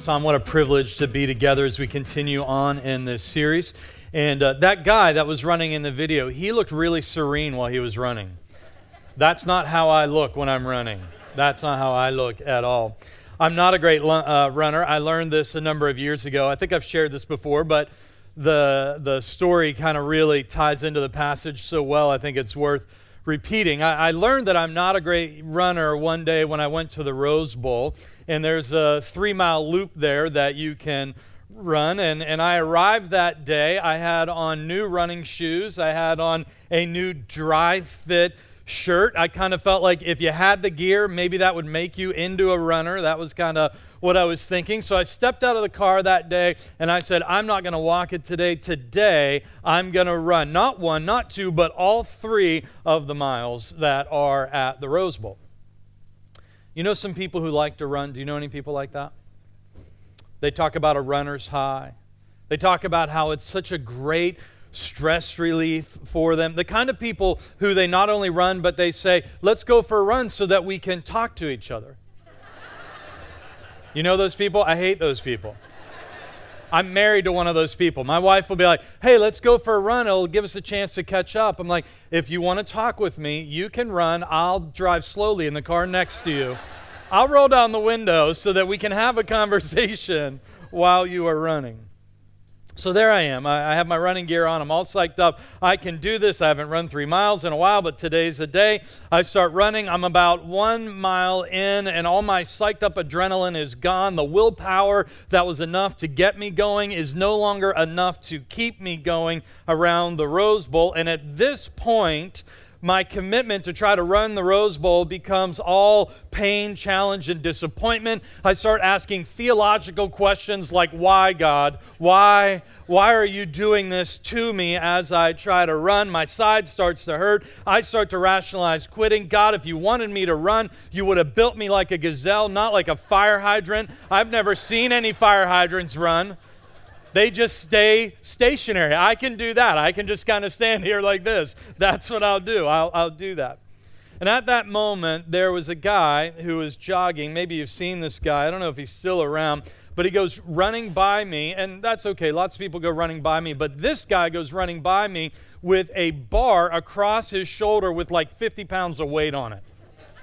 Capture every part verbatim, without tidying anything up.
Tom, what a privilege to be together as we continue on in this series. And uh, that guy that was running in the video, he looked really serene while he was running. That's not how I look when I'm running. That's not how I look at all. I'm not a great uh, runner. I learned this a number of years ago. I think I've shared this before, but the the story kind of really ties into the passage so well, I think it's worth repeating. I, I learned that I'm not a great runner one day when I went to the Rose Bowl, and there's a three-mile loop there that you can run, and, and I arrived that day. I had on new running shoes. I had on a new dry fit shirt. I kind of felt like if you had the gear, maybe that would make you into a runner. That was kind of what I was thinking. So I stepped out of the car that day and I said, I'm not going to walk it today. Today, I'm going to run. Not one, not two, but all three of the miles that are at the Rose Bowl. You know some people who like to run? Do you know any people like that? They talk about a runner's high. They talk about how it's such a great stress relief for them. The kind of people who they not only run, but they say, let's go for a run so that we can talk to each other. You know those people? I hate those people. I'm married to one of those people. My wife will be like, hey, let's go for a run. It'll give us a chance to catch up. I'm like, if you want to talk with me, you can run. I'll drive slowly in the car next to you. I'll roll down the window so that we can have a conversation while you are running. So there I am. I have my running gear on. I'm all psyched up. I can do this. I haven't run three miles in a while, but today's the day. I start running. I'm about one mile in, and all my psyched up adrenaline is gone. The willpower that was enough to get me going is no longer enough to keep me going around the Rose Bowl. And at this point, my commitment to try to run the Rose Bowl becomes all pain, challenge, and disappointment. I start asking theological questions like, why, God? Why? Why are you doing this to me as I try to run? My side starts to hurt. I start to rationalize quitting. God, if you wanted me to run, you would have built me like a gazelle, not like a fire hydrant. I've never seen any fire hydrants run. They just stay stationary. I can do that. I can just kind of stand here like this. That's what I'll do. I'll, I'll do that. And at that moment, there was a guy who was jogging. Maybe you've seen this guy. I don't know if he's still around, but he goes running by me, and that's okay. Lots of people go running by me, but this guy goes running by me with a bar across his shoulder with like fifty pounds of weight on it.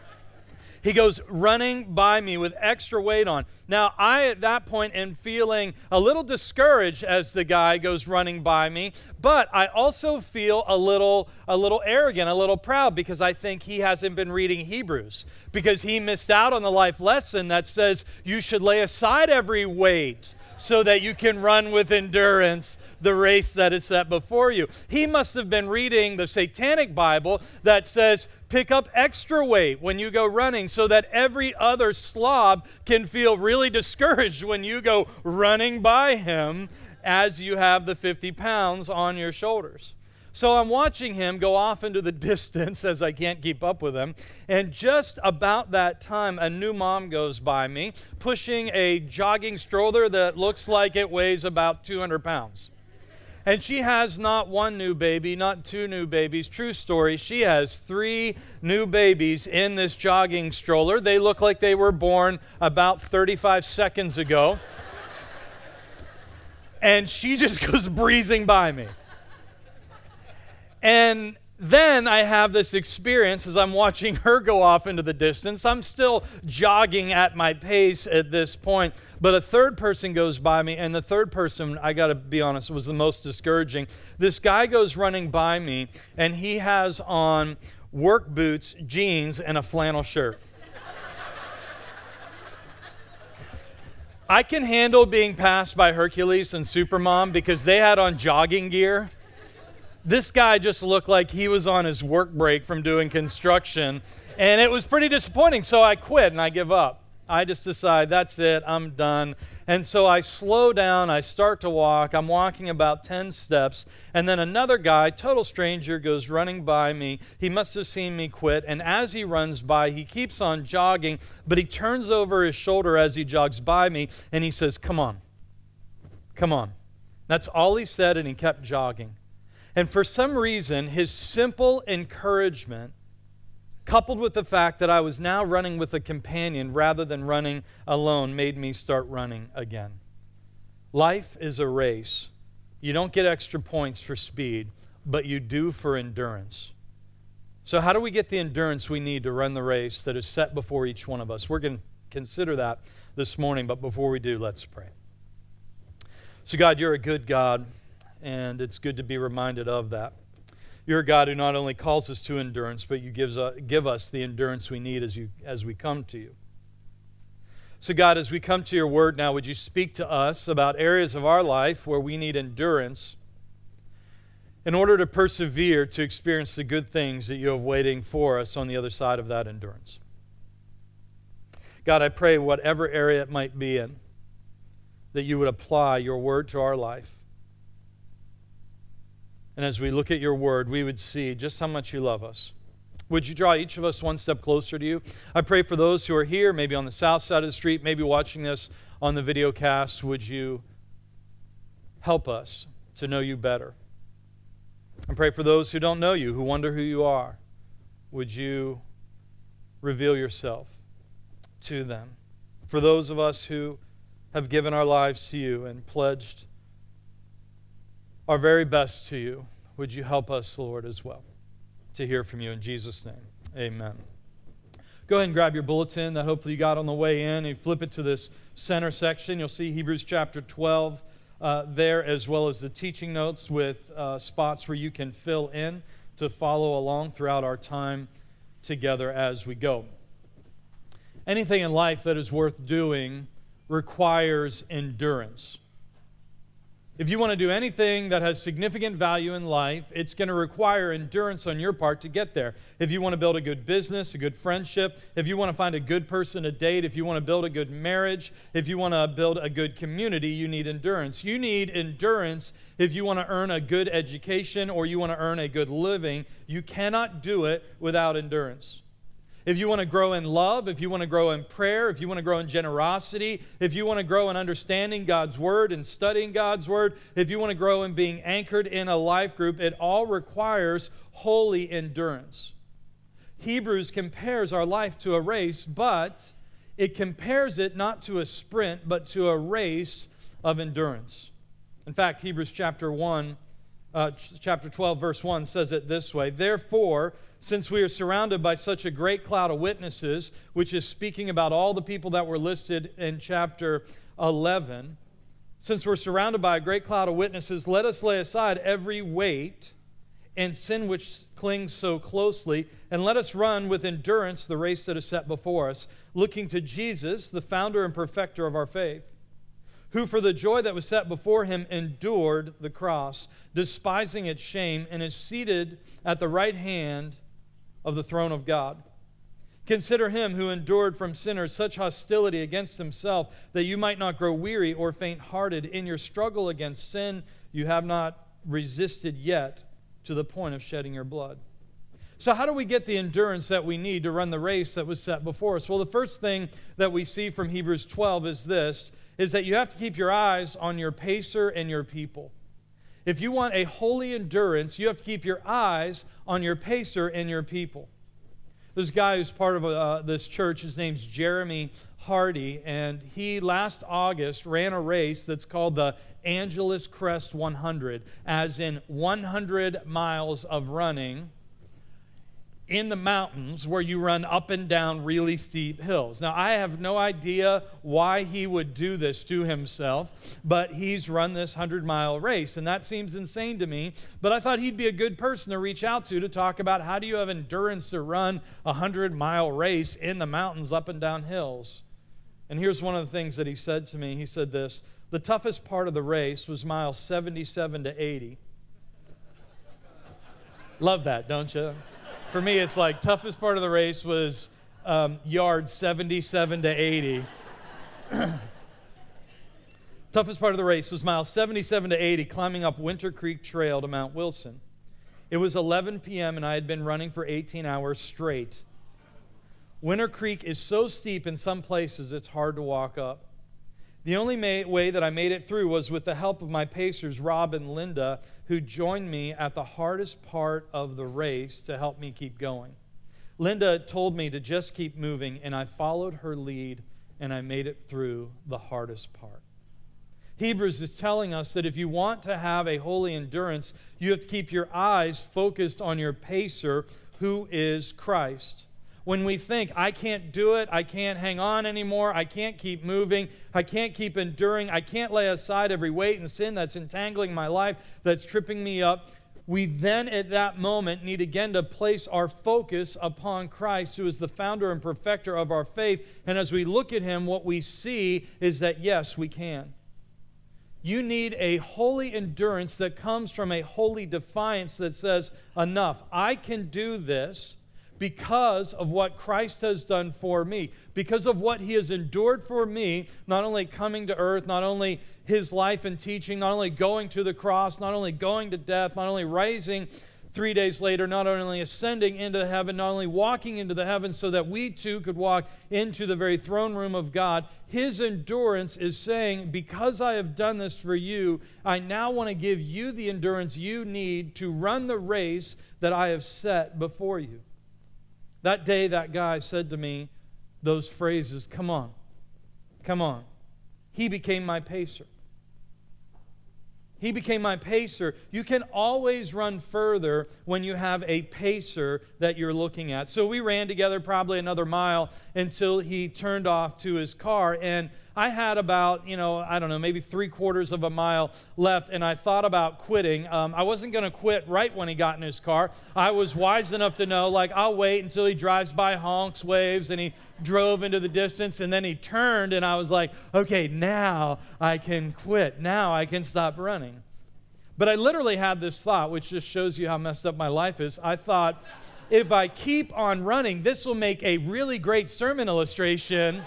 He goes running by me with extra weight on. Now, I, at that point, am feeling a little discouraged as the guy goes running by me, but I also feel a little, a little arrogant, a little proud, because I think he hasn't been reading Hebrews, because he missed out on the life lesson that says you should lay aside every weight so that you can run with endurance the race that is set before you. He must have been reading the Satanic Bible that says, pick up extra weight when you go running so that every other slob can feel really discouraged when you go running by him as you have the fifty pounds on your shoulders. So I'm watching him go off into the distance as I can't keep up with him. And just about that time, a new mom goes by me, pushing a jogging stroller that looks like it weighs about two hundred pounds. And she has not one new baby, not two new babies. True story, she has three new babies in this jogging stroller. They look like they were born about thirty-five seconds ago. And she just goes breezing by me. And then I have this experience as I'm watching her go off into the distance. I'm still jogging at my pace at this point, but a third person goes by me, and the third person, I got to be honest, was the most discouraging. This guy goes running by me, and he has on work boots, jeans, and a flannel shirt. I can handle being passed by Hercules and Supermom because they had on jogging gear. This guy just looked like he was on his work break from doing construction, and it was pretty disappointing, so I quit and I give up. I just decide, that's it, I'm done. And so I slow down, I start to walk, I'm walking about ten steps, and then another guy, total stranger, goes running by me. He must have seen me quit, and as he runs by, he keeps on jogging, but he turns over his shoulder as he jogs by me, and he says, come on, come on. That's all he said, and he kept jogging. And for some reason, his simple encouragement coupled with the fact that I was now running with a companion rather than running alone, made me start running again. Life is a race. You don't get extra points for speed, but you do for endurance. So how do we get the endurance we need to run the race that is set before each one of us? We're going to consider that this morning, but before we do, let's pray. So God, you're a good God, and it's good to be reminded of that. You're a God who not only calls us to endurance, but you gives uh, give us the endurance we need as you as we come to you. So God, as we come to your word now, would you speak to us about areas of our life where we need endurance in order to persevere to experience the good things that you have waiting for us on the other side of that endurance. God, I pray whatever area it might be in, that you would apply your word to our life. And as we look at your word, we would see just how much you love us. Would you draw each of us one step closer to you? I pray for those who are here, maybe on the south side of the street, maybe watching this on the video cast, would you help us to know you better? I pray for those who don't know you, who wonder who you are. Would you reveal yourself to them? For those of us who have given our lives to you and pledged our very best to you, would you help us, Lord, as well, to hear from you in Jesus' name. Amen. Go ahead and grab your bulletin that hopefully you got on the way in and flip it to this center section. You'll see Hebrews chapter twelve uh, there, as well as the teaching notes with uh, spots where you can fill in to follow along throughout our time together as we go. Anything in life that is worth doing requires endurance. If you want to do anything that has significant value in life, it's going to require endurance on your part to get there. If you want to build a good business, a good friendship, if you want to find a good person to date, if you want to build a good marriage, if you want to build a good community, you need endurance. You need endurance if you want to earn a good education or you want to earn a good living. You cannot do it without endurance. If you want to grow in love, if you want to grow in prayer, if you want to grow in generosity, if you want to grow in understanding God's Word and studying God's Word, if you want to grow in being anchored in a life group, it all requires holy endurance. Hebrews compares our life to a race, but it compares it not to a sprint, but to a race of endurance. In fact, Hebrews chapter one, uh, chapter twelve, verse one says it this way: Therefore, since we are surrounded by such a great cloud of witnesses, which is speaking about all the people that were listed in chapter eleven, since we're surrounded by a great cloud of witnesses, let us lay aside every weight and sin which clings so closely, and let us run with endurance the race that is set before us, looking to Jesus, the founder and perfecter of our faith, who for the joy that was set before him endured the cross, despising its shame, and is seated at the right hand of the throne of God. Consider him who endured from sinners such hostility against himself, that you might not grow weary or faint-hearted. In your struggle against sin, you have not resisted yet to the point of shedding your blood. So how do we get the endurance that we need to run the race that was set before us? Well, the first thing that we see from Hebrews twelve is this, is that you have to keep your eyes on your pacer and your people. If you want a holy endurance, you have to keep your eyes on your pacer and your people. This guy who's part of uh, this church, his name's Jeremy Hardy, and he last August ran a race that's called the Angeles Crest one hundred, as in one hundred miles of running in the mountains where you run up and down really steep hills. Now, I have no idea why he would do this to himself, but he's run this hundred-mile race, and that seems insane to me. But I thought he'd be a good person to reach out to to talk about how do you have endurance to run a hundred-mile race in the mountains up and down hills. And here's one of the things that he said to me. He said this: the toughest part of the race was miles seventy-seven to eighty. Love that, don't you? For me, it's like toughest part of the race was um, yards seventy-seven to eighty. Toughest part of the race was miles seventy-seven to eighty, climbing up Winter Creek Trail to Mount Wilson. It was eleven p.m. and I had been running for eighteen hours straight. Winter Creek is so steep in some places it's hard to walk up. The only may- way that I made it through was with the help of my pacers, Rob and Linda, who joined me at the hardest part of the race to help me keep going. Linda told me to just keep moving, and I followed her lead, and I made it through the hardest part. Hebrews is telling us that if you want to have a holy endurance, you have to keep your eyes focused on your pacer, who is Christ. When we think, I can't do it, I can't hang on anymore, I can't keep moving, I can't keep enduring, I can't lay aside every weight and sin that's entangling my life, that's tripping me up, we then at that moment need again to place our focus upon Christ, who is the founder and perfecter of our faith. And as we look at him, what we see is that yes, we can. You need a holy endurance that comes from a holy defiance that says, enough, I can do this because of what Christ has done for me, because of what he has endured for me, not only coming to earth, not only his life and teaching, not only going to the cross, not only going to death, not only rising three days later, not only ascending into heaven, not only walking into the heavens so that we too could walk into the very throne room of God. His endurance is saying, because I have done this for you, I now want to give you the endurance you need to run the race that I have set before you. That day, that guy said to me those phrases, come on, come on. He became my pacer. He became my pacer. You can always run further when you have a pacer that you're looking at. So we ran together probably another mile until he turned off to his car. And I had about, you know, I don't know, maybe three quarters of a mile left, and I thought about quitting. Um, I wasn't going to quit right when he got in his car. I was wise enough to know, like, I'll wait until he drives by, honks, waves, and he drove into the distance, and then he turned, and I was like, okay, now I can quit. Now I can stop running. But I literally had this thought, which just shows you how messed up my life is. I thought, if I keep on running, this will make a really great sermon illustration,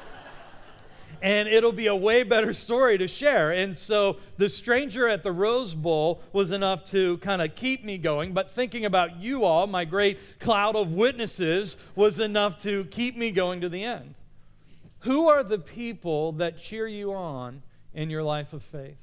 and it'll be a way better story to share. And so the stranger at the Rose Bowl was enough to kind of keep me going, but thinking about you all, my great cloud of witnesses, was enough to keep me going to the end. Who are the people that cheer you on in your life of faith?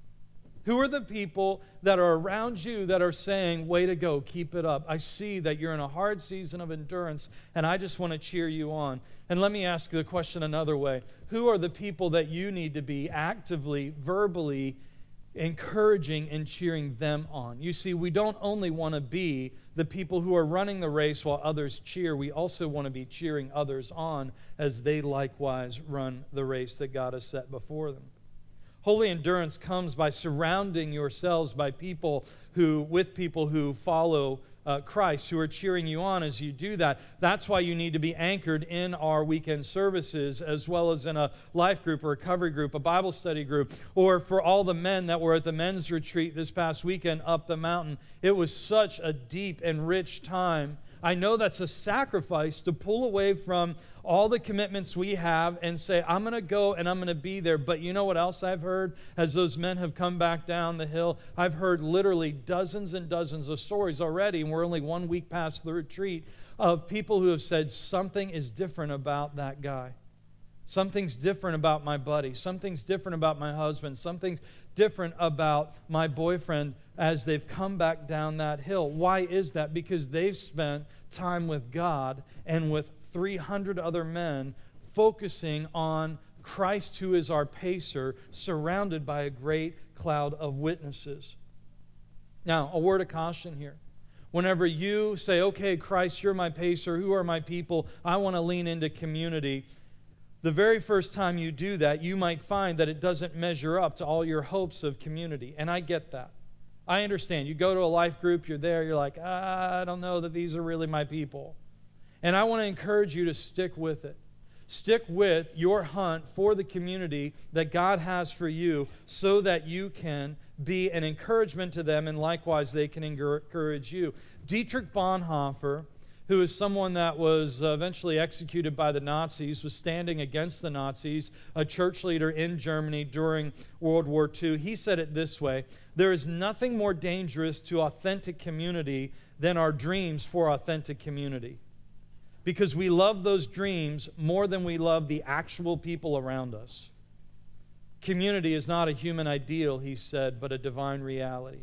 Who are the people that are around you that are saying, way to go, keep it up. I see that you're in a hard season of endurance, and I just want to cheer you on. And let me ask the question another way. Who are the people that you need to be actively, verbally encouraging and cheering them on? You see, we don't only want to be the people who are running the race while others cheer. We also want to be cheering others on as they likewise run the race that God has set before them. Holy endurance comes by surrounding yourselves by people who, with people who follow uh, Christ, who are cheering you on as you do that. That's why you need to be anchored in our weekend services, as well as in a life group, a recovery group, a Bible study group, or for all the men that were at the men's retreat this past weekend up the mountain. It was such a deep and rich time. I know that's a sacrifice to pull away from all the commitments we have and say, I'm going to go and I'm going to be there. But you know what else I've heard as those men have come back down the hill? I've heard literally dozens and dozens of stories already, and we're only one week past the retreat, of people who have said, something is different about that guy. Something's different about my buddy. Something's different about my husband. Something's different about my boyfriend as they've come back down that hill. Why is that? Because they've spent time with God and with three hundred other men focusing on Christ, who is our pacer, surrounded by a great cloud of witnesses. Now, a word of caution here. Whenever you say, okay, Christ, you're my pacer, who are my people, I want to lean into community, the very first time you do that, you might find that it doesn't measure up to all your hopes of community. And I get that. I understand. You go to a life group, you're there, you're like, ah, I don't know that these are really my people. And I want to encourage you to stick with it. Stick with your hunt for the community that God has for you so that you can be an encouragement to them, and likewise they can encourage you. Dietrich Bonhoeffer, who is someone that was eventually executed by the Nazis, was standing against the Nazis, a church leader in Germany during World War Two. He said it this way: there is nothing more dangerous to authentic community than our dreams for authentic community. Because we love those dreams more than we love the actual people around us. Community is not a human ideal, he said, but a divine reality.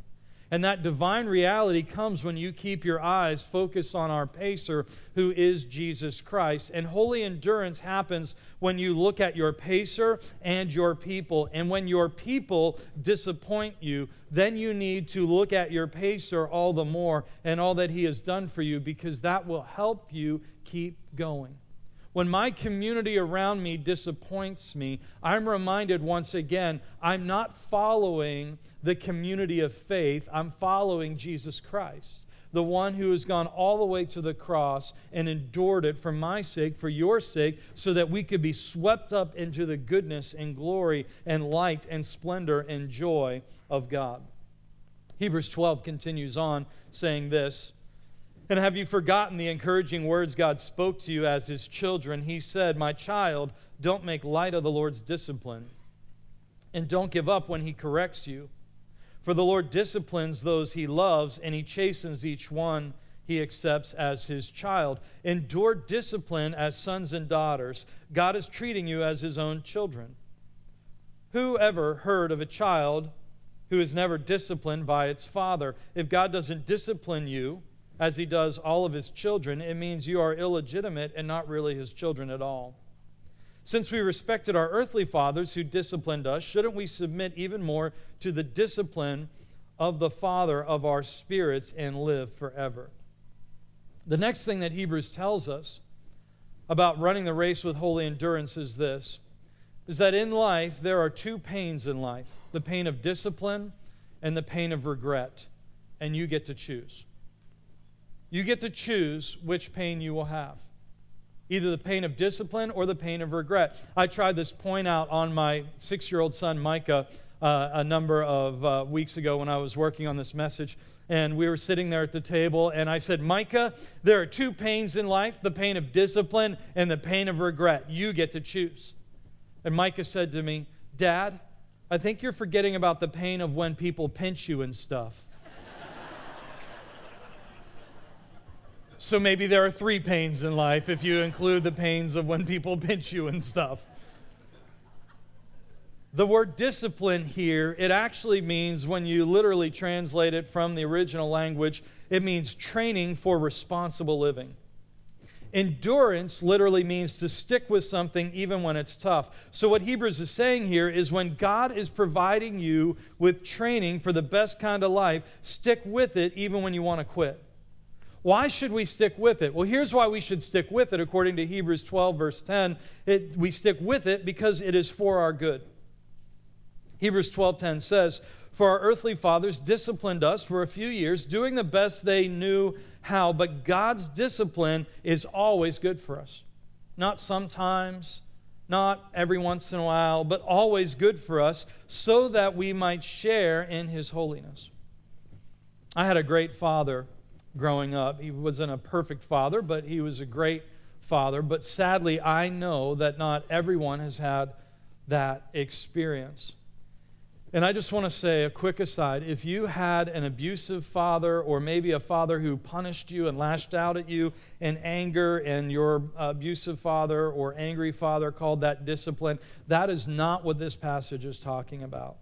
And that divine reality comes when you keep your eyes focused on our pacer, who is Jesus Christ. And holy endurance happens when you look at your pacer and your people. And when your people disappoint you, then you need to look at your pacer all the more and all that he has done for you, because that will help you keep going. When my community around me disappoints me, I'm reminded once again, I'm not following the community of faith. I'm following Jesus Christ, the one who has gone all the way to the cross and endured it for my sake, for your sake, so that we could be swept up into the goodness and glory and light and splendor and joy of God. Hebrews twelve continues on saying this, "And have you forgotten the encouraging words God spoke to you as his children? He said, 'My child, don't make light of the Lord's discipline, and don't give up when he corrects you. For the Lord disciplines those he loves, and he chastens each one he accepts as his child. Endure discipline as sons and daughters. God is treating you as his own children. Who ever heard of a child who is never disciplined by its father? If God doesn't discipline you, as he does all of his children, it means you are illegitimate and not really his children at all. Since we respected our earthly fathers who disciplined us, shouldn't we submit even more to the discipline of the Father of our spirits and live forever?'" The next thing that Hebrews tells us about running the race with holy endurance is this, is that in life there are two pains in life, the pain of discipline and the pain of regret, and you get to choose. You get to choose which pain you will have, either the pain of discipline or the pain of regret. I tried this point out on my six-year-old son, Micah, uh, a number of uh, weeks ago when I was working on this message. And we were sitting there at the table, and I said, "Micah, there are two pains in life, the pain of discipline and the pain of regret. You get to choose." And Micah said to me, "Dad, I think you're forgetting about the pain of when people pinch you and stuff." So maybe there are three pains in life if you include the pains of when people pinch you and stuff. The word discipline here, it actually means, when you literally translate it from the original language, it means training for responsible living. Endurance literally means to stick with something even when it's tough. So what Hebrews is saying here is when God is providing you with training for the best kind of life, stick with it even when you want to quit. Why should we stick with it? Well, here's why we should stick with it according to Hebrews twelve, verse ten. It, we stick with it because it is for our good. Hebrews twelve ten says, "For our earthly fathers disciplined us for a few years, doing the best they knew how, but God's discipline is always good for us." Not sometimes, not every once in a while, but always good for us, so that we might share in his holiness. I had a great father growing up. He wasn't a perfect father, but he was a great father. But sadly, I know that not everyone has had that experience. And I just want to say a quick aside. If you had an abusive father, or maybe a father who punished you and lashed out at you in anger, and your abusive father or angry father called that discipline, that is not what this passage is talking about.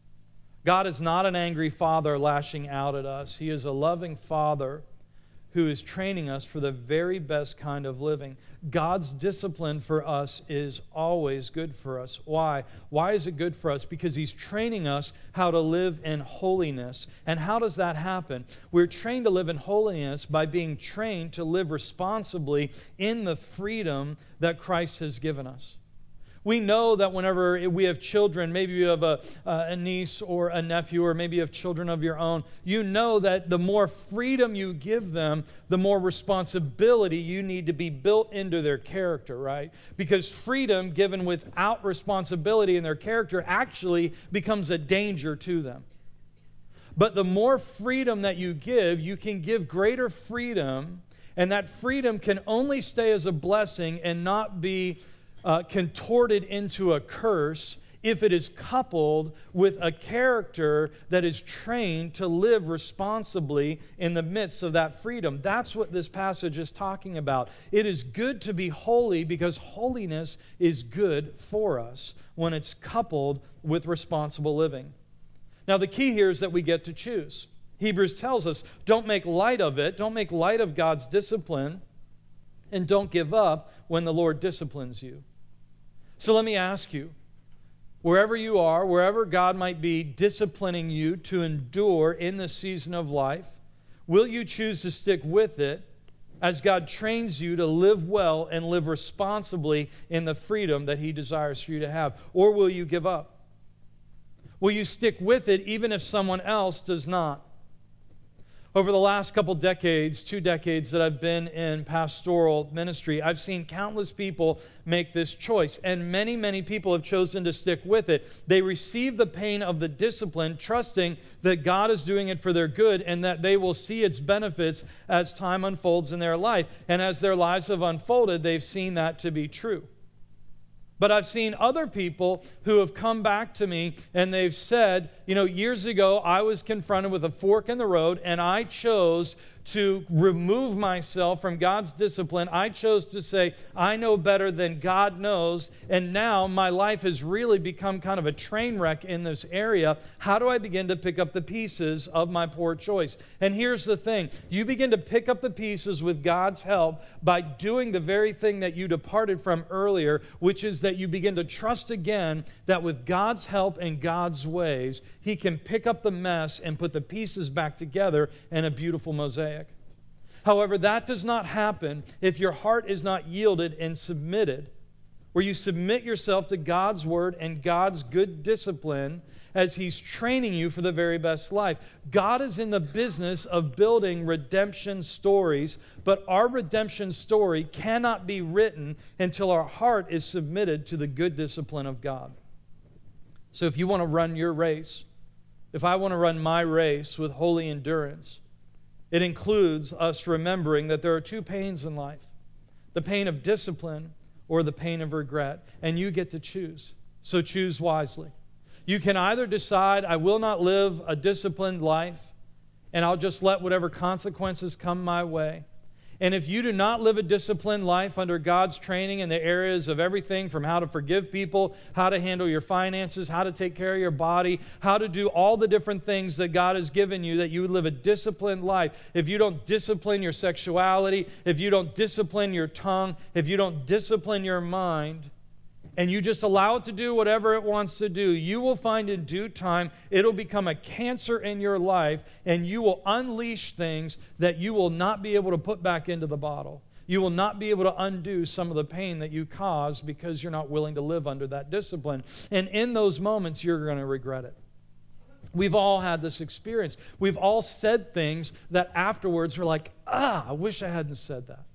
God is not an angry father lashing out at us. He is a loving father who is training us for the very best kind of living. God's discipline for us is always good for us. Why? Why is it good for us? Because he's training us how to live in holiness. And how does that happen? We're trained to live in holiness by being trained to live responsibly in the freedom that Christ has given us. We know that whenever we have children, maybe you have a, a niece or a nephew, or maybe you have children of your own, you know that the more freedom you give them, the more responsibility you need to be built into their character, right? Because freedom given without responsibility in their character actually becomes a danger to them. But the more freedom that you give, you can give greater freedom, and that freedom can only stay as a blessing and not be Uh, contorted into a curse if it is coupled with a character that is trained to live responsibly in the midst of that freedom. That's what this passage is talking about. It is good to be holy because holiness is good for us when it's coupled with responsible living. Now, the key here is that we get to choose. Hebrews tells us, don't make light of it, don't make light of God's discipline, and don't give up when the Lord disciplines you. So let me ask you, wherever you are, wherever God might be disciplining you to endure in this season of life, will you choose to stick with it as God trains you to live well and live responsibly in the freedom that He desires for you to have? Or will you give up? Will you stick with it even if someone else does not? Over the last couple decades, two decades that I've been in pastoral ministry, I've seen countless people make this choice, and many, many people have chosen to stick with it. They receive the pain of the discipline, trusting that God is doing it for their good and that they will see its benefits as time unfolds in their life. And as their lives have unfolded, they've seen that to be true. But I've seen other people who have come back to me and they've said, you know, years ago I was confronted with a fork in the road and I chose to remove myself from God's discipline. I chose to say, I know better than God knows, and now my life has really become kind of a train wreck in this area. How do I begin to pick up the pieces of my poor choice? And here's the thing. You begin to pick up the pieces with God's help by doing the very thing that you departed from earlier, which is that you begin to trust again that with God's help and God's ways, He can pick up the mess and put the pieces back together in a beautiful mosaic. However, that does not happen if your heart is not yielded and submitted, where you submit yourself to God's word and God's good discipline as He's training you for the very best life. God is in the business of building redemption stories, but our redemption story cannot be written until our heart is submitted to the good discipline of God. So if you want to run your race, if I want to run my race with holy endurance, it includes us remembering that there are two pains in life, the pain of discipline or the pain of regret, and you get to choose. So choose wisely. You can either decide, I will not live a disciplined life, and I'll just let whatever consequences come my way. And if you do not live a disciplined life under God's training in the areas of everything from how to forgive people, how to handle your finances, how to take care of your body, how to do all the different things that God has given you, that you would live a disciplined life. If you don't discipline your sexuality, if you don't discipline your tongue, if you don't discipline your mind, and you just allow it to do whatever it wants to do, you will find in due time it'll become a cancer in your life, and you will unleash things that you will not be able to put back into the bottle. You will not be able to undo some of the pain that you caused because you're not willing to live under that discipline. And in those moments, you're going to regret it. We've all had this experience. We've all said things that afterwards are like, ah, I wish I hadn't said that.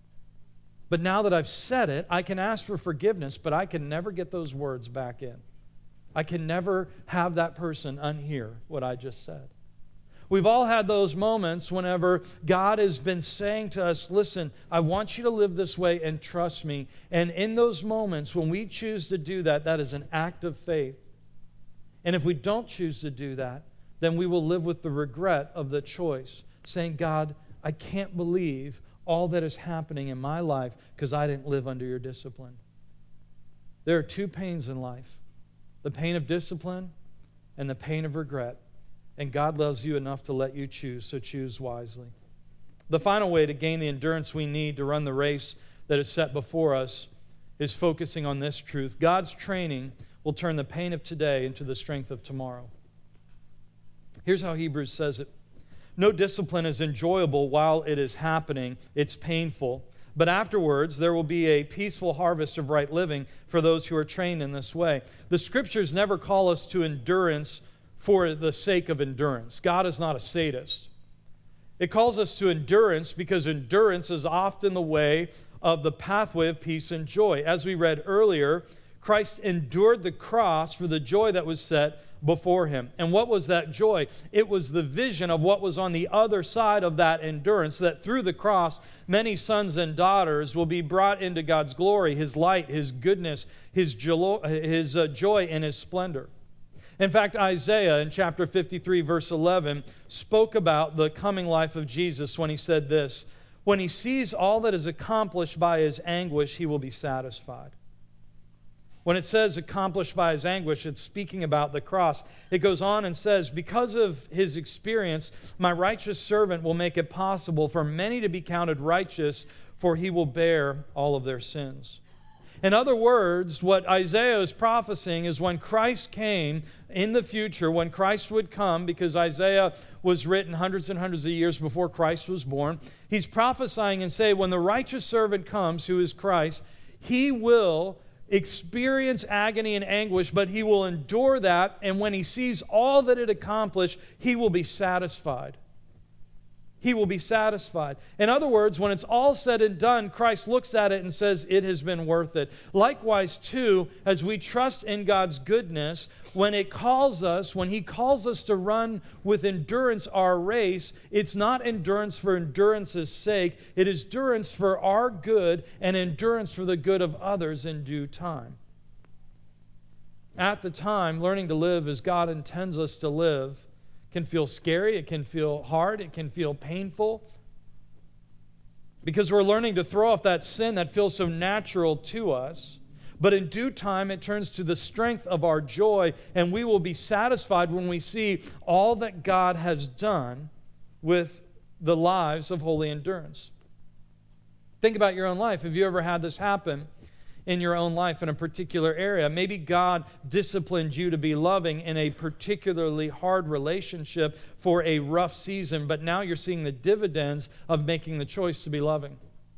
But now that I've said it, I can ask for forgiveness, but I can never get those words back in. I can never have that person unhear what I just said. We've all had those moments whenever God has been saying to us, listen, I want you to live this way and trust me. And in those moments, when we choose to do that, that is an act of faith. And if we don't choose to do that, then we will live with the regret of the choice, saying, God, I can't believe all that is happening in my life because I didn't live under your discipline. There are two pains in life, the pain of discipline and the pain of regret. And God loves you enough to let you choose, so choose wisely. The final way to gain the endurance we need to run the race that is set before us is focusing on this truth. God's training will turn the pain of today into the strength of tomorrow. Here's how Hebrews says it. No discipline is enjoyable while it is happening. It's painful. But afterwards, there will be a peaceful harvest of right living for those who are trained in this way. The Scriptures never call us to endurance for the sake of endurance. God is not a sadist. It calls us to endurance because endurance is often the way of the pathway of peace and joy. As we read earlier, Christ endured the cross for the joy that was set before him. And what was that joy? It was the vision of what was on the other side of that endurance, that through the cross, many sons and daughters will be brought into God's glory, His light, His goodness, His, jo- his uh, joy, and His splendor. In fact, Isaiah in chapter fifty-three, verse eleven, spoke about the coming life of Jesus when he said this, when he sees all that is accomplished by his anguish, he will be satisfied. When it says accomplished by his anguish, it's speaking about the cross. It goes on and says, because of his experience, my righteous servant will make it possible for many to be counted righteous, for he will bear all of their sins. In other words, what Isaiah is prophesying is when Christ came in the future, when Christ would come, because Isaiah was written hundreds and hundreds of years before Christ was born, he's prophesying and saying, when the righteous servant comes, who is Christ, he will experience agony and anguish, but he will endure that, and when he sees all that it accomplished, he will be satisfied. He will be satisfied. In other words, when it's all said and done, Christ looks at it and says, it has been worth it. Likewise, too, as we trust in God's goodness, when it calls us, when he calls us to run with endurance our race, it's not endurance for endurance's sake. It is endurance for our good and endurance for the good of others in due time. At the time, learning to live as God intends us to live can feel scary, it can feel hard, it can feel painful, because we're learning to throw off that sin that feels so natural to us. But in due time, it turns to the strength of our joy, and we will be satisfied when we see all that God has done with the lives of holy endurance. Think about your own life. Have you ever had this happen in your own life in a particular area? Maybe God disciplined you to be loving in a particularly hard relationship for a rough season, but now you're seeing the dividends of making the choice to be loving.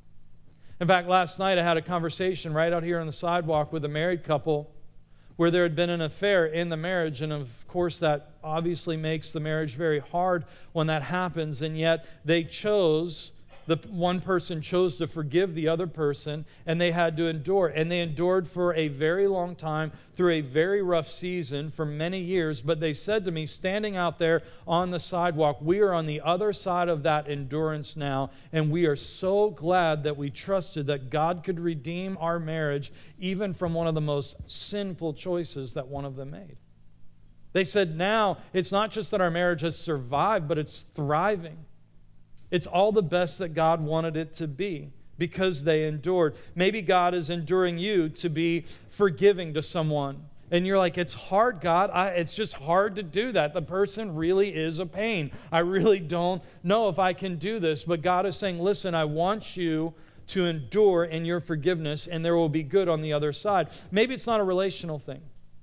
In fact, last night I had a conversation right out here on the sidewalk with a married couple where there had been an affair in the marriage, and of course that obviously makes the marriage very hard when that happens, and yet they chose The one person chose to forgive the other person, and they had to endure. And they endured for a very long time, through a very rough season for many years. But they said to me, standing out there on the sidewalk, we are on the other side of that endurance now, and we are so glad that we trusted that God could redeem our marriage, even from one of the most sinful choices that one of them made. They said now, it's not just that our marriage has survived, but it's thriving. It's all the best that God wanted it to be because they endured. Maybe God is enduring you to be forgiving to someone. And you're like, it's hard, God. I, it's just hard to do that. The person really is a pain. I really don't know if I can do this. But God is saying, listen, I want you to endure in your forgiveness, and there will be good on the other side. Maybe it's not a relational thing.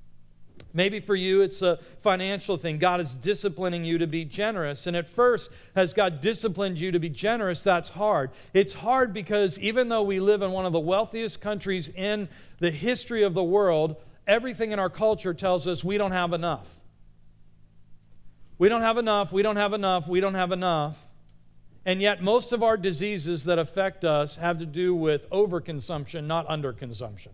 Maybe for you it's a financial thing. God is disciplining you to be generous. And at first, as God disciplined you to be generous, that's hard. It's hard because even though we live in one of the wealthiest countries in the history of the world, everything in our culture tells us we don't have enough. We don't have enough, we don't have enough, we don't have enough. And yet most of our diseases that affect us have to do with overconsumption, not underconsumption.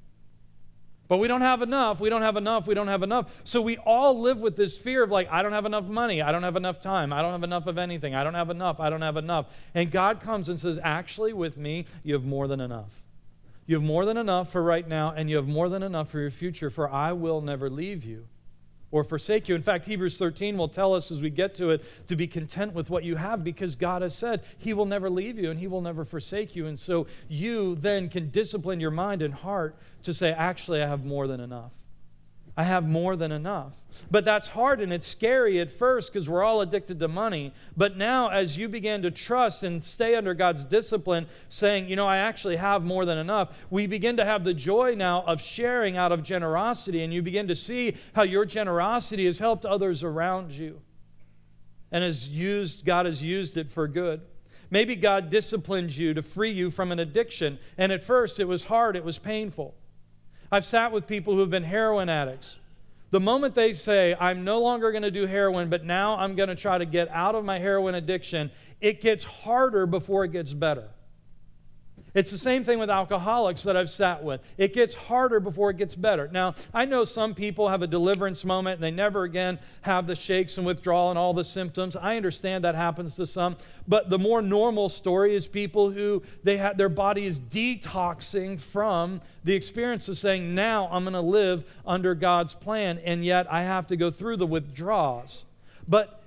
But we don't have enough, we don't have enough, we don't have enough. So we all live with this fear of like, I don't have enough money, I don't have enough time, I don't have enough of anything, I don't have enough, I don't have enough. And God comes and says, actually with me, you have more than enough. You have more than enough for right now, and you have more than enough for your future, for I will never leave you or forsake you. In fact, Hebrews thirteen will tell us as we get to it to be content with what you have, because God has said He will never leave you and He will never forsake you. And so you then can discipline your mind and heart to say, actually, I have more than enough. I have more than enough. But that's hard and it's scary at first because we're all addicted to money. But now as you begin to trust and stay under God's discipline, saying, you know, I actually have more than enough, we begin to have the joy now of sharing out of generosity, and you begin to see how your generosity has helped others around you and has used, God has used it for good. Maybe God disciplines you to free you from an addiction, and at first it was hard, it was painful. I've sat with people who have been heroin addicts. The moment they say, I'm no longer going to do heroin, but now I'm going to try to get out of my heroin addiction, it gets harder before it gets better. It's the same thing with alcoholics that I've sat with. It gets harder before it gets better. Now, I know some people have a deliverance moment and they never again have the shakes and withdrawal and all the symptoms. I understand that happens to some. But the more normal story is people who they have, their body is detoxing from the experience of saying, now I'm going to live under God's plan, and yet I have to go through the withdrawals. But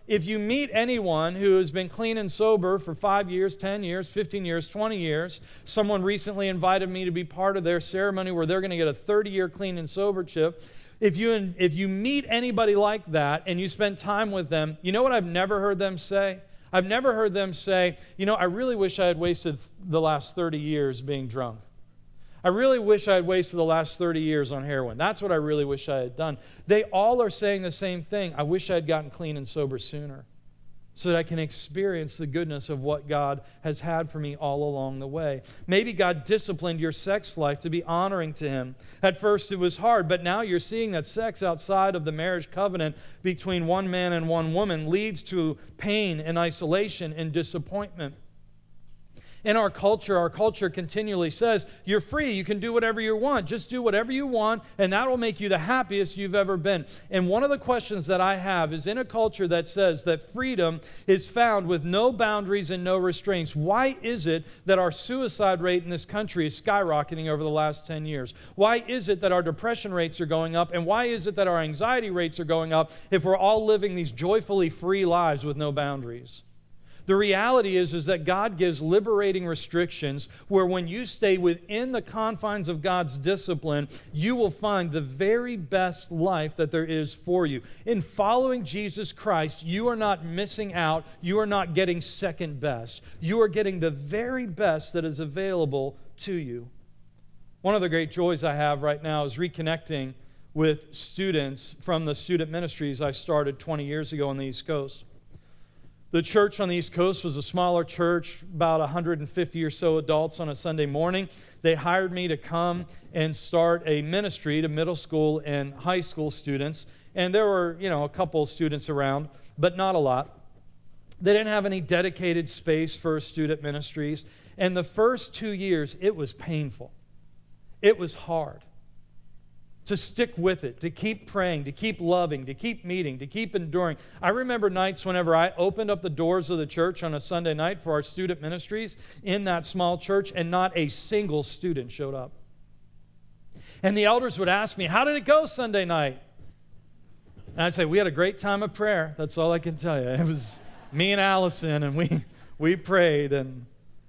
if you meet anyone who has been clean and sober for five years, ten years, fifteen years, twenty years, someone recently invited me to be part of their ceremony where they're going to get a thirty-year clean and sober chip. If you, if you meet anybody like that and you spend time with them, you know what I've never heard them say? I've never heard them say, you know, I really wish I had wasted the last thirty years being drunk. I really wish I had wasted the last thirty years on heroin. That's what I really wish I had done. They all are saying the same thing. I wish I had gotten clean and sober sooner so that I can experience the goodness of what God has had for me all along the way. Maybe God disciplined your sex life to be honoring to Him. At first it was hard, but now you're seeing that sex outside of the marriage covenant between one man and one woman leads to pain and isolation and disappointment. In our culture, our culture continually says, you're free, you can do whatever you want. Just do whatever you want, and that will make you the happiest you've ever been. And one of the questions that I have is, in a culture that says that freedom is found with no boundaries and no restraints, why is it that our suicide rate in this country is skyrocketing over the last ten years? Why is it that our depression rates are going up, and why is it that our anxiety rates are going up if we're all living these joyfully free lives with no boundaries? The reality is, is that God gives liberating restrictions where when you stay within the confines of God's discipline, you will find the very best life that there is for you. In following Jesus Christ, you are not missing out. You are not getting second best. You are getting the very best that is available to you. One of the great joys I have right now is reconnecting with students from the student ministries I started twenty years ago on the East Coast. The church on the East Coast was a smaller church, about one hundred fifty or so adults on a Sunday morning. They hired me to come and start a ministry to middle school and high school students. And there were, you know, a couple students around, but not a lot. They didn't have any dedicated space for student ministries. And the first two years, it was painful. It was hard to stick with it, to keep praying, to keep loving, to keep meeting, to keep enduring. I remember nights whenever I opened up the doors of the church on a Sunday night for our student ministries in that small church, and not a single student showed up. And the elders would ask me, how did it go Sunday night? And I'd say, we had a great time of prayer. That's all I can tell you. It was me and Allison, and we, we prayed. And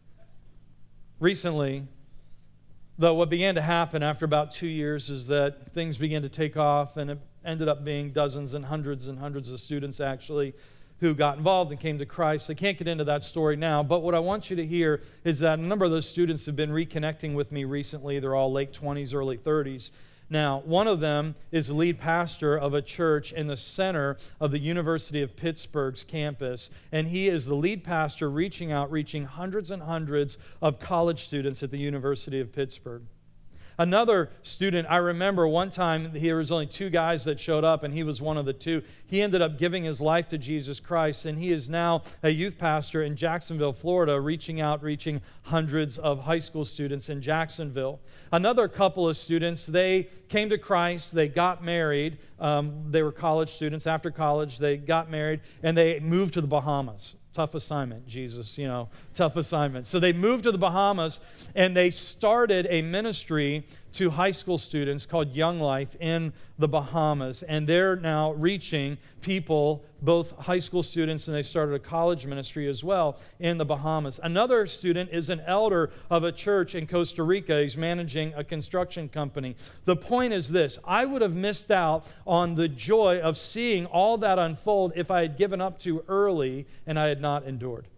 recently, though, what began to happen after about two years is that things began to take off, and it ended up being dozens and hundreds and hundreds of students actually who got involved and came to Christ. I can't get into that story now, but what I want you to hear is that a number of those students have been reconnecting with me recently. They're all late twenties, early thirties. Now, one of them is the lead pastor of a church in the center of the University of Pittsburgh's campus, and he is the lead pastor reaching out, reaching hundreds and hundreds of college students at the University of Pittsburgh. Another student, I remember one time there was only two guys that showed up, and he was one of the two. He ended up giving his life to Jesus Christ, and he is now a youth pastor in Jacksonville, Florida, reaching out, reaching hundreds of high school students in Jacksonville. Another couple of students, they came to Christ, they got married. Um, they were college students. After college, they got married, and they moved to the Bahamas. Tough assignment, Jesus, you know, tough assignment. So they moved to the Bahamas, and they started a ministry to high school students called Young Life in the Bahamas. And they're now reaching people, both high school students, and they started a college ministry as well in the Bahamas. Another student is an elder of a church in Costa Rica. He's managing a construction company. The point is this: I would have missed out on the joy of seeing all that unfold if I had given up too early and I had not endured.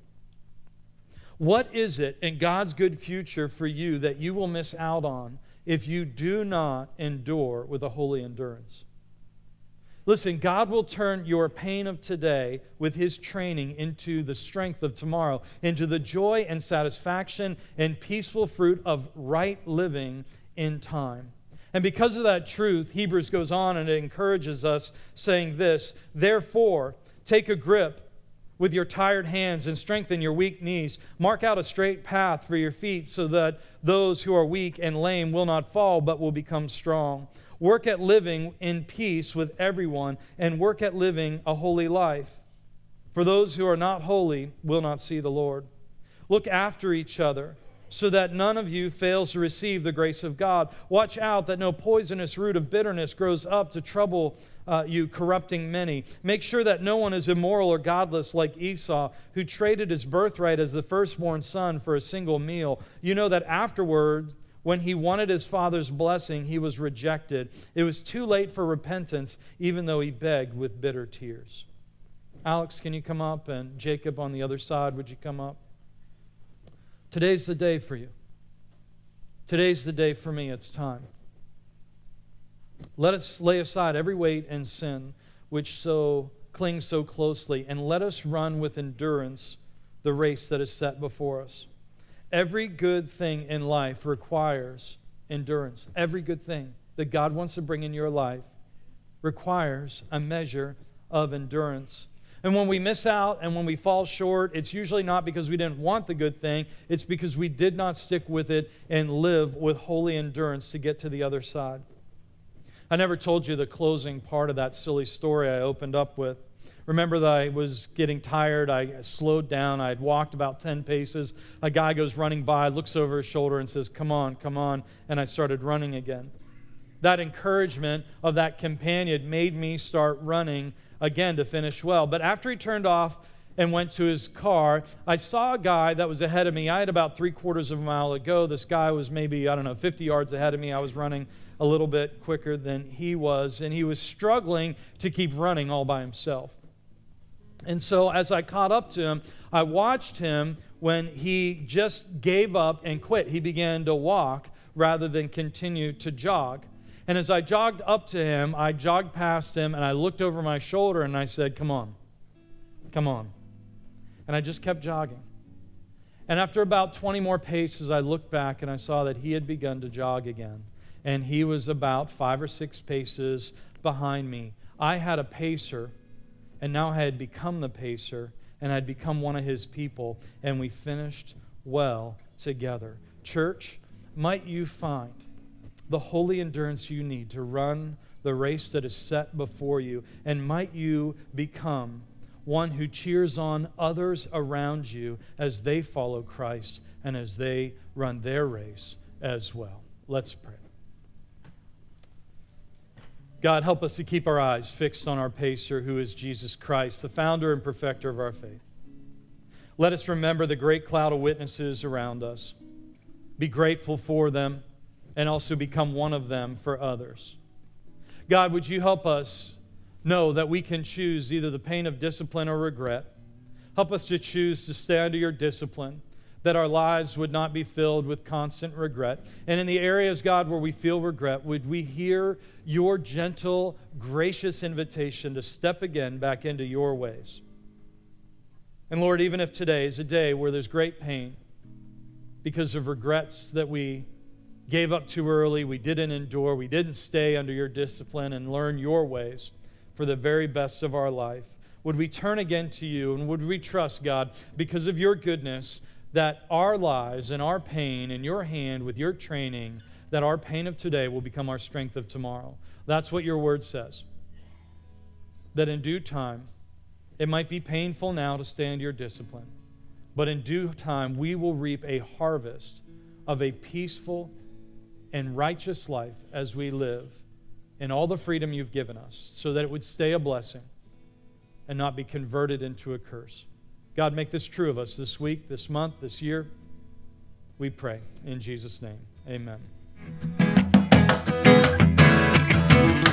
What is it in God's good future for you that you will miss out on if you do not endure with a holy endurance? Listen, God will turn your pain of today with His training into the strength of tomorrow, into the joy and satisfaction and peaceful fruit of right living in time. And because of that truth, Hebrews goes on and it encourages us, saying this: therefore, take a grip with your tired hands and strengthen your weak knees. Mark out a straight path for your feet so that those who are weak and lame will not fall but will become strong. Work at living in peace with everyone, and work at living a holy life. For those who are not holy will not see the Lord. Look after each other so that none of you fails to receive the grace of God. Watch out that no poisonous root of bitterness grows up to trouble uh, you, corrupting many. Make sure that no one is immoral or godless like Esau, who traded his birthright as the firstborn son for a single meal. You know that afterward, when he wanted his father's blessing, he was rejected. It was too late for repentance, even though he begged with bitter tears. Alex, can you come up? And Jacob on the other side, would you come up? Today's the day for you. Today's the day for me. It's time. Let us lay aside every weight and sin which so clings so closely, and let us run with endurance the race that is set before us. Every good thing in life requires endurance. Every good thing that God wants to bring in your life requires a measure of endurance. And when we miss out and when we fall short, it's usually not because we didn't want the good thing. It's because we did not stick with it and live with holy endurance to get to the other side. I never told you the closing part of that silly story I opened up with. Remember that I was getting tired. I slowed down. I had walked about ten paces. A guy goes running by, looks over his shoulder and says, "Come on, come on." And I started running again. That encouragement of that companion made me start running again to finish well. But after he turned off and went to his car, I saw a guy that was ahead of me. I had about three quarters of a mile to go. This guy was maybe, I don't know, fifty yards ahead of me. I was running a little bit quicker than he was, and he was struggling to keep running all by himself. And so as I caught up to him, I watched him when he just gave up and quit. He began to walk rather than continue to jog. And as I jogged up to him, I jogged past him, and I looked over my shoulder, and I said, "Come on, come on." And I just kept jogging. And after about twenty more paces, I looked back, and I saw that he had begun to jog again. And he was about five or six paces behind me. I had a pacer, and now I had become the pacer, and I'd become one of his people, and we finished well together. Church, might you find the holy endurance you need to run the race that is set before you, and might you become one who cheers on others around you as they follow Christ and as they run their race as well. Let's pray. God, help us to keep our eyes fixed on our pacer, who is Jesus Christ, the founder and perfecter of our faith. Let us remember the great cloud of witnesses around us, be grateful for them, and also become one of them for others. God, would you help us know that we can choose either the pain of discipline or regret. Help us to choose to stay under your discipline, that our lives would not be filled with constant regret. And in the areas, God, where we feel regret, would we hear your gentle, gracious invitation to step again back into your ways. And Lord, even if today is a day where there's great pain because of regrets that we gave up too early, we didn't endure, we didn't stay under your discipline and learn your ways for the very best of our life, would we turn again to you, and would we trust, God, because of your goodness, that our lives and our pain in your hand with your training, that our pain of today will become our strength of tomorrow. That's what your word says. That in due time, it might be painful now to stay under your discipline, but in due time we will reap a harvest of a peaceful and righteous life as we live in all the freedom you've given us, so that it would stay a blessing and not be converted into a curse. God, make this true of us this week, this month, this year. We pray in Jesus' name. Amen.